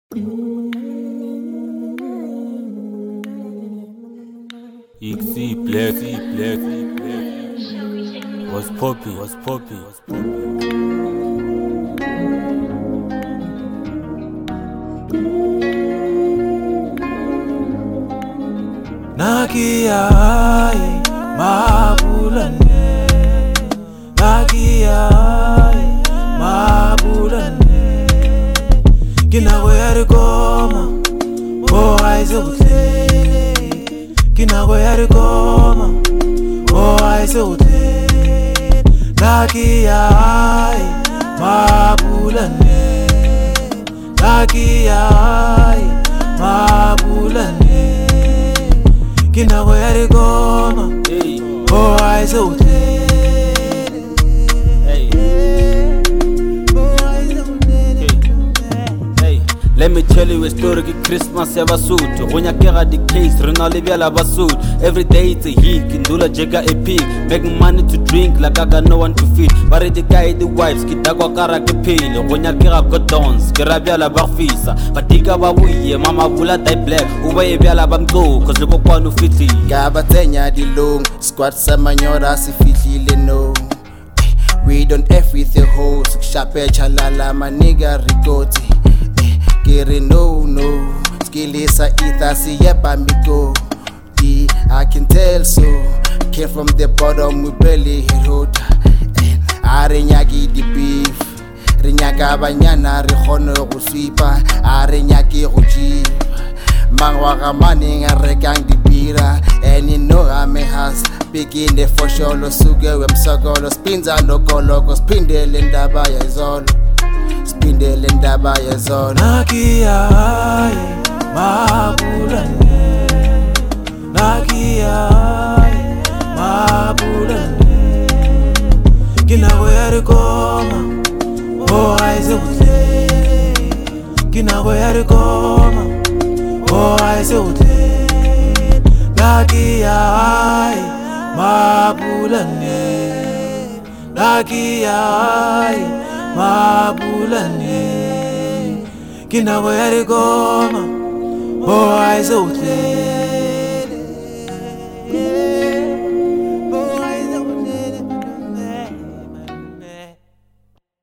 XC Black was popping. Nakiyai mabulane, nakiyai mabulane. Kinako yari koma, oh aise utle. Kinako yari koma, oh aise utle. Nakiyai mabulane, nakiyai mabulane. Kinako yari koma, oh aise utle. Let me tell you a story ki Christmas ya Basotho. Go nyakega the case, re na le bjala Basotho. Every day it's a hit, kindula jega a pig. Making money to drink like I got no one to feed. But the guy the wives, ki dagwa kara ke pele. Go nyakega go dance, ke ra bjala ba fisa. Batika ba buye, mama bula die black. Uba ye bjala ba mto, cause le bokwano fitli. Ka ba tsenya dilong, squad sa manyora si fihlile no. We don't F with the hoes, shape chalala my nigga rigoti. Kiri no, skilisa ita siyepa migo. I can tell so, came from the bottom we barely hit road. Arenyaki the beef, Rinyaka banyana rihono go sweepa, Arenyaki go cheap. Mangwaka manning a rekang the bira, and you know I'm a has. Begin the for sure, sugar, sogolo, spins and no coloco, spindle in the bay is all. Spindle in the bay is all. Nakiyai mabulane, nakiyai mabulane. Kinako yari koma, oh aise utle. Kinako yari koma, oh aise utle. Nakiyai mabulane, nakiyai mabulane. Kinako yari koma, oh aise utle.